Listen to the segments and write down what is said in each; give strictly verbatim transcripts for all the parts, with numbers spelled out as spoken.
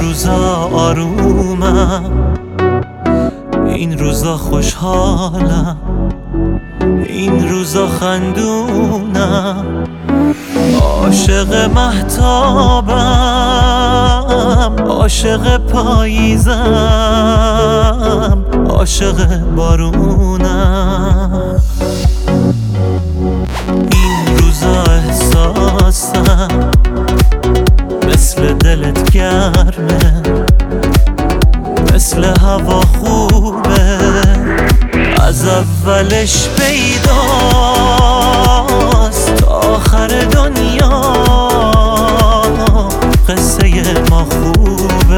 روزا آرومم، این روزا خوشحالم، این روزا خندونم. عاشق مهتابم، عاشق پاییزم، عاشق بارونم. این روزا احساسم مثل دلت گرمه، مثل هوا خوبه، از اولش پیداست تا آخر دنیا قصه ما خوبه.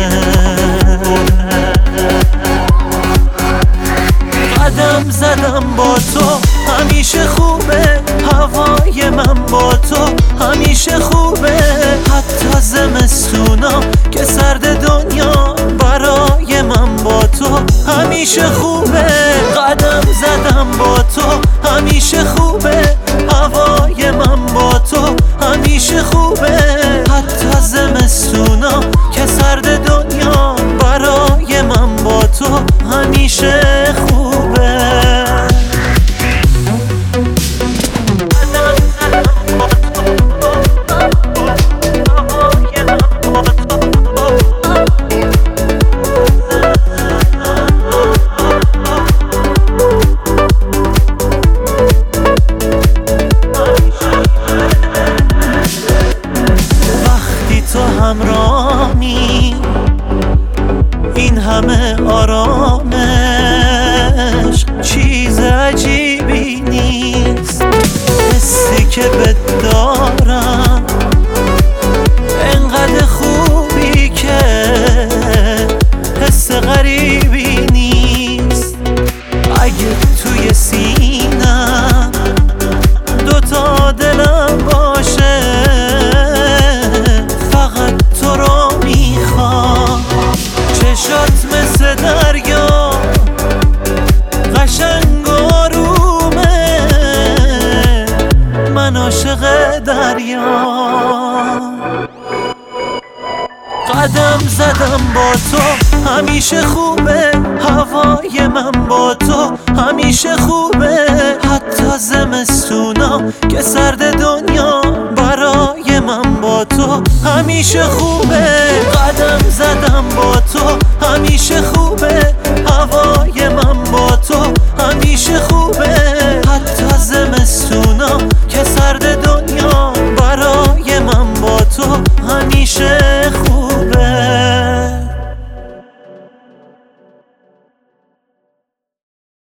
قدم زدم با تو همیشه خوبه، هوای من با تو همیشه خوبه، حتی زمستونا که سرد دنیا برای من با تو همیشه خوبه. قدم زدم با تو همیشه خوبه، هوای من با تو همیشه خوبه، حتی زمستونا که سرد دنیا برای من با تو همیشه خوبه. همراهی این همه آرامش چیز عجیبی نیست، حسی که بهت دارم انقدر خوبی که حس غریبی نیست. اگه توی سینم دوتا دلم باشه، چشات مثل دریا قشنگ آرومه، من عاشق دریا. قدم زدم با تو همیشه خوبه، هوای من با تو همیشه خوبه، حتی زمستونا که سرد دنیا برای من با تو همیشه خوبه. قدم زدم با تو همیشه خوبه،